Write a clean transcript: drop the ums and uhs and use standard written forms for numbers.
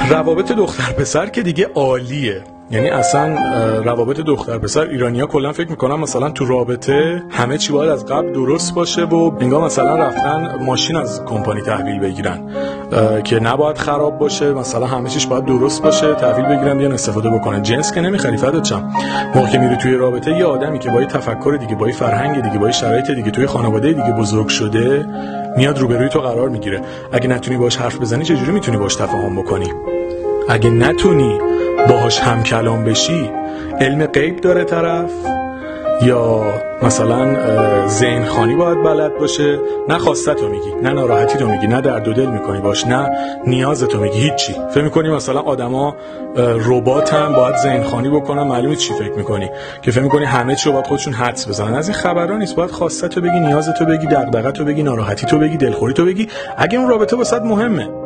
روابط دختر پسر که دیگه عالیه. یعنی اصلا روابط دختر پسر ایرانی‌ها کلا فکر میکنن مثلا تو رابطه همه چی باید از قبل درست باشه و انگار مثلا رفتن ماشین از کمپانی تحویل بگیرن که نباید خراب باشه، مثلا همه چیش باید درست باشه، تحویل بگیرن بیان استفاده بکنن. جنس که نمیخری فدات چم. موقعی که میری توی رابطه یه آدمی که با یه تفکر دیگه، با یه فرهنگ دیگه، با یه شرایط دیگه، توی خانواده دیگه بزرگ شده میاد روبروی تو قرار میگیره. اگه نتونی باهاش حرف بزنی چجوری میتونی باهاش تفاهم بکنی؟ اگه نتونی باهاش هم کلام بشی، علم غیب داره طرف یا مثلا ذهن خوانی باید بلد باشه، نه خواستتو میگی، نه ناراحتیتو میگی، نه درد و دل میکنی باش، نه نیازتو میگی، هیچی. فکر میکنی مثلا آدما رباتن باید ذهن خوانی بکنن، معلومه چی فکر میکنی، که فکر میکنی همه چی رو باید خودشون حدس بزنن. از این خبرا نیست. باید خواستتو بگی، نیازتو بگی، دغدغه‌تو بگی، ناراحتیتو بگی، دلخوریتو بگی، اگه اون رابطه واسط مهمه.